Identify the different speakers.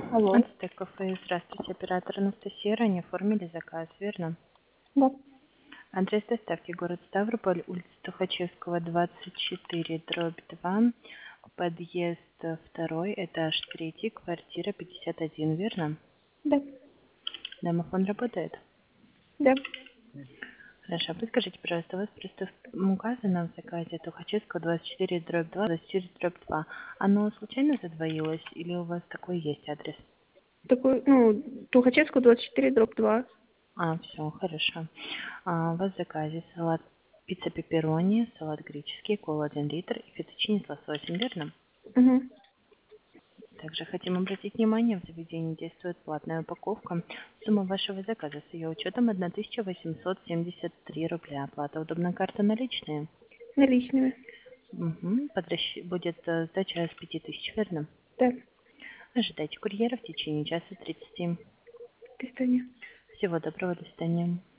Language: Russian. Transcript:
Speaker 1: Алло.
Speaker 2: Ацтек кафе. Здравствуйте, оператор Анастасия. Ранее оформили заказ, верно?
Speaker 1: Да.
Speaker 2: Адрес доставки город Ставрополь, улица Тухачевского, 24, дробь 2, подъезд 2, этаж 3, квартира 51, верно?
Speaker 1: Да.
Speaker 2: Домофон работает?
Speaker 1: Да.
Speaker 2: Хорошо, подскажите, пожалуйста, у вас просто указано в заказе Тухачевского 24, дробь 2, 24, дробь 2. Оно случайно задвоилось или у вас такой есть адрес?
Speaker 1: Такой, Тухачевского 24, дробь 2.
Speaker 2: Все, хорошо. У вас в заказе салат пицца пепперони, салат греческий, кола 1 литр и фетtuccine с лососем, верно?
Speaker 1: Угу.
Speaker 2: Также хотим обратить внимание, в заведении действует платная упаковка. Сумма вашего заказа с ее учетом 1873 рубля. Оплата удобная карта наличные.
Speaker 1: Наличными.
Speaker 2: Угу. Будет сдача с 5000, верно?
Speaker 1: Да.
Speaker 2: Ожидайте курьера в течение часа 30.
Speaker 1: До свидания.
Speaker 2: Всего доброго, до свидания.